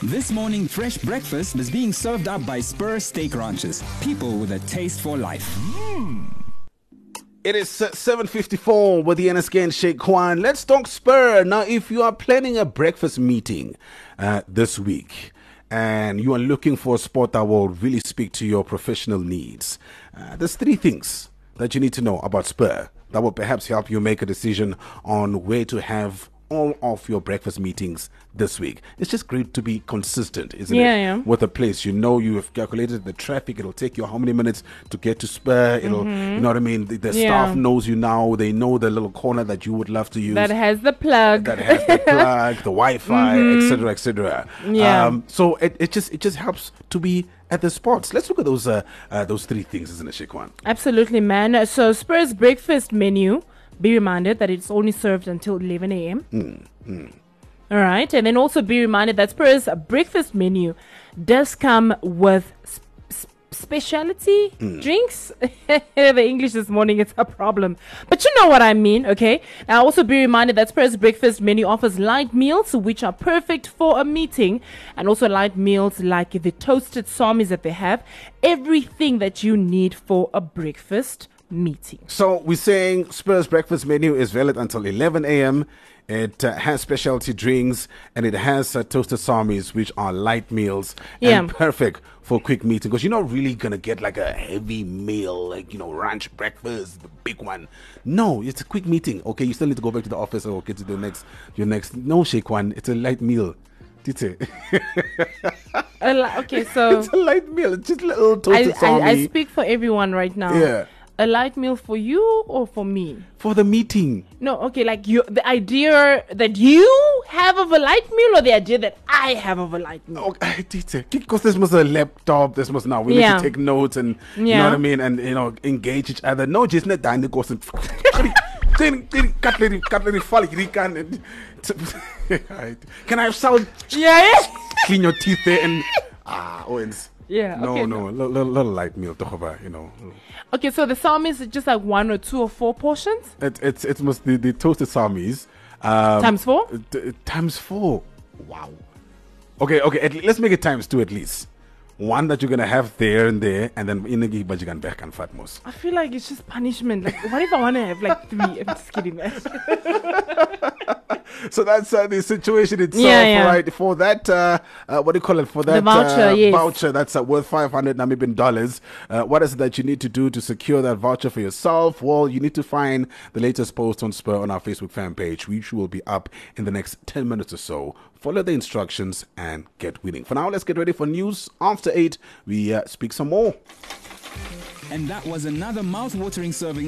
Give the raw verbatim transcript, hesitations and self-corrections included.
This morning, fresh breakfast is being served up by Spur Steak Ranches. People with a taste for life. Mm. It is seven fifty-four with the N S K and Sheikh Kwan. Let's talk Spur. Now, if you are planning a breakfast meeting uh, this week and you are looking for a spot that will really speak to your professional needs, uh, there's three things that you need to know about Spur that will perhaps help you make a decision on where to have all of your breakfast meetings this week. It's just great to be consistent, isn't yeah, it? Yeah. With a place, you know, you have calculated the traffic. It'll take you how many minutes to get to Spur. It'll, mm-hmm. you know what I mean? The, the yeah. staff knows you now. They know the little corner that you would love to use. That has the plug. That has the plug, the Wi-Fi, mm-hmm. et cetera, et cetera. Yeah. Um, so it, it just it just helps to be at the spots. Let's look at those uh, uh, those three things, isn't it, Shekwan? Absolutely, man. So Spur's breakfast menu. Be reminded that it's only served until eleven a.m. Mm, mm. All right. And then also be reminded that Spur's breakfast menu does come with sp- sp- specialty mm. drinks. The English this morning is a problem. But you know what I mean, okay? Now also be reminded that Spur's breakfast menu offers light meals which are perfect for a meeting, and also light meals like the toasted salmis that they have. Everything that you need for a breakfast meeting. So we're saying Spur's breakfast menu is valid until eleven a.m. It uh, has specialty drinks, and it has uh, toasted salmis, which are light meals yeah. and perfect for quick meeting, because you're not really gonna get like a heavy meal, like, you know, lunch, breakfast, the big one. No, it's a quick meeting. Okay, you still need to go back to the office or get to the next your next. No, Shake One. It's a light meal. Dite. li- okay, so it's a light meal. It's just a little toasted I, salmi. I, I speak for everyone right now. Yeah. A light meal for you or for me? For the meeting. No, okay, like you, the idea that you have of a light meal, or the idea that I have of a light meal? Okay, because this was a laptop. This was now we yeah. need to take notes and yeah. you know what I mean, and you know, engage each other. No, just not dying. Goes and cutlery, cutlery, fall. Can I have salt? Yeah, yeah. Clean your teeth there and ah, Owens. Yeah. No, okay, no, no. Little, little light meal, you know. Okay, so the salmis is just like one or two or four portions. It, it's it's must the, the toasted salmis. Um, times four. T- times four. Wow. Okay, okay. At, let's make it times two at least. One that you're gonna have there and there, and then in the bajigan back and fatmos. I feel like it's just punishment. Like, what if I want to have like three? I'm just kidding, man. So that's uh, the situation itself, yeah, yeah. right? For that, uh, uh, what do you call it? For that the voucher, uh, yes. voucher that's uh, worth five hundred Namibian dollars. Uh, what is it that you need to do to secure that voucher for yourself? Well, you need to find the latest post on Spur on our Facebook fan page, which will be up in the next ten minutes or so. Follow the instructions and get winning. For now, let's get ready for news. After eight, we uh, speak some more. And that was another mouth-watering serving